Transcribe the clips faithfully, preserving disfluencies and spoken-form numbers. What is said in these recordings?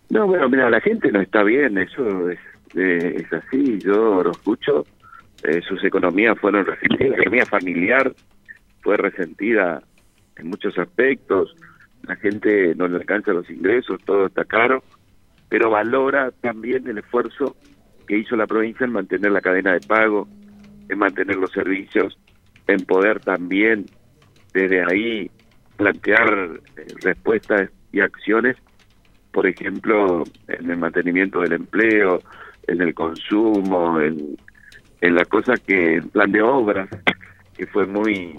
No, bueno, mira, la gente no está bien, eso es, eh, es así, yo lo escucho, eh, sus economías fueron resentidas, la economía familiar fue resentida en muchos aspectos, la gente no le alcanza los ingresos, todo está caro, pero valora también el esfuerzo que hizo la provincia en mantener la cadena de pago, en mantener los servicios, en poder también desde ahí plantear eh, respuestas y acciones, por ejemplo, en el mantenimiento del empleo, en el consumo, en, en la cosa que, en plan de obras, que fue muy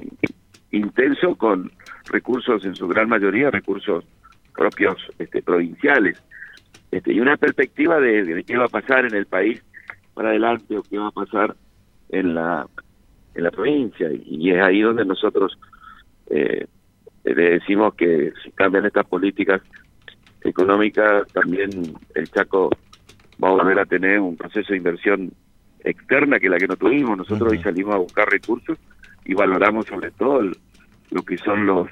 intenso con recursos, en su gran mayoría, recursos propios este, provinciales. Este, y una perspectiva de, de qué va a pasar en el país para adelante o qué va a pasar en la en la provincia. Y es ahí donde nosotros eh, le decimos que si cambian estas políticas económicas, también el Chaco va a volver a tener un proceso de inversión externa que la que no tuvimos. Nosotros uh-huh. hoy salimos a buscar recursos y valoramos sobre todo el, lo que son los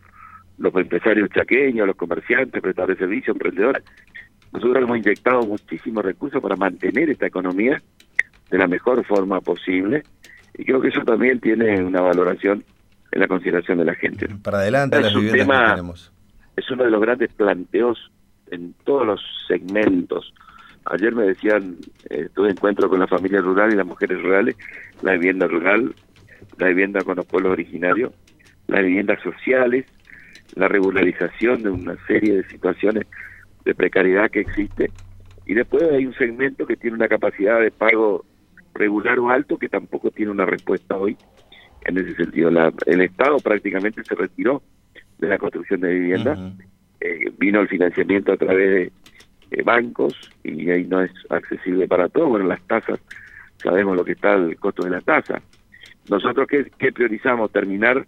los empresarios chaqueños, los comerciantes, prestadores de servicios, emprendedores. Nosotros hemos inyectado muchísimos recursos para mantener esta economía de la mejor forma posible y creo que eso también tiene una valoración en la consideración de la gente. Para adelante, es las un viviendas tema, que tenemos. Es uno de los grandes planteos en todos los segmentos. Ayer me decían, eh, tuve encuentro con la familia rural y las mujeres rurales, la vivienda rural, la vivienda con los pueblos originarios, las viviendas sociales, la regularización de una serie de situaciones de precariedad que existe, y después hay un segmento que tiene una capacidad de pago regular o alto que tampoco tiene una respuesta hoy en ese sentido. La, el Estado prácticamente se retiró de la construcción de viviendas, uh-huh. eh, vino el financiamiento a través de eh, bancos y ahí no es accesible para todos. Bueno, las tasas, sabemos lo que está el costo de la tasa. Nosotros, ¿qué, qué priorizamos? Terminar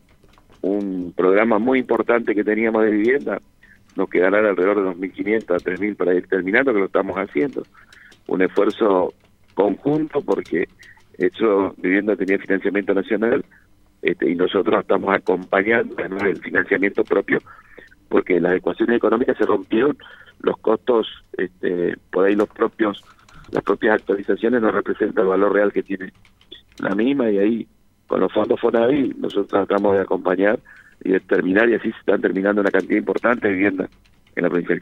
un programa muy importante que teníamos de vivienda. Nos quedarán alrededor de dos mil quinientos a tres mil para ir terminando, que lo estamos haciendo. Un esfuerzo conjunto porque eso, vivienda tenía financiamiento nacional este, y nosotros estamos acompañando además el financiamiento propio porque las ecuaciones económicas se rompieron, los costos, este, por ahí los propios, las propias actualizaciones no representan el valor real que tiene la misma y ahí con los fondos FONAVI nosotros tratamos de acompañar y de terminar, y así se están terminando una cantidad importante de viviendas en la provincia.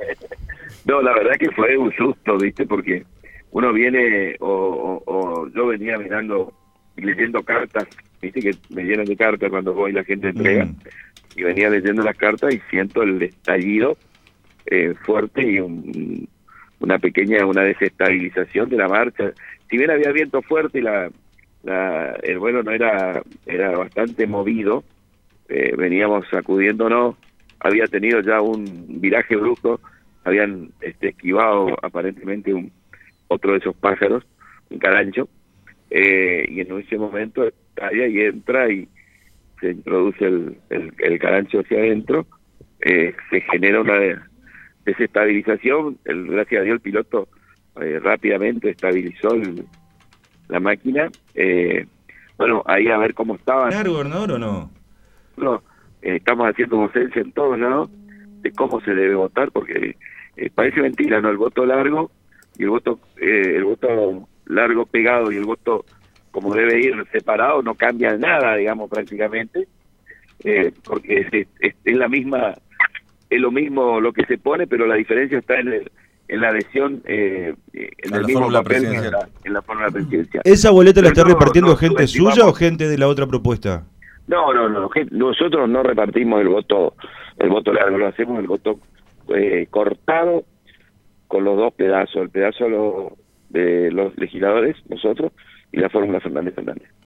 No, la verdad que fue un susto, ¿viste? Porque uno viene, o, o, o yo venía mirando y leyendo cartas, ¿viste? Que me llenan de cartas cuando voy la gente entrega, mm. y venía leyendo las cartas y siento el estallido eh, fuerte y un, una pequeña, una desestabilización de la marcha. Si bien había viento fuerte y la, la el vuelo no era, era bastante movido, Eh, veníamos sacudiéndonos, había tenido ya un viraje brusco, habían este, esquivado aparentemente un otro de esos pájaros, un carancho, eh, y en ese momento estalla y entra y se introduce el, el, el carancho hacia adentro, eh, se genera una desestabilización, el, gracias a Dios el piloto eh, rápidamente estabilizó el, la máquina, eh, bueno, ahí a ver cómo estaba. ¿Claro, gobernador, o no? No, eh, estamos haciendo docencia en todos lados de cómo se debe votar, porque eh, parece mentira, ¿no? El voto largo y el voto eh, el voto largo pegado y el voto como debe ir separado no cambia nada, digamos, prácticamente, eh, porque es, es, es la misma, es lo mismo lo que se pone, pero la diferencia está en el, en la adhesión, eh, en el mismo papel que en la, en la fórmula presidencial. ¿Esa boleta la está no, repartiendo no, gente suya o gente de la otra propuesta? No, no, no, nosotros no repartimos el voto, el voto largo, lo hacemos el voto eh, cortado con los dos pedazos, el pedazo de los, de los legisladores, nosotros, y la fórmula Fernández Fernández.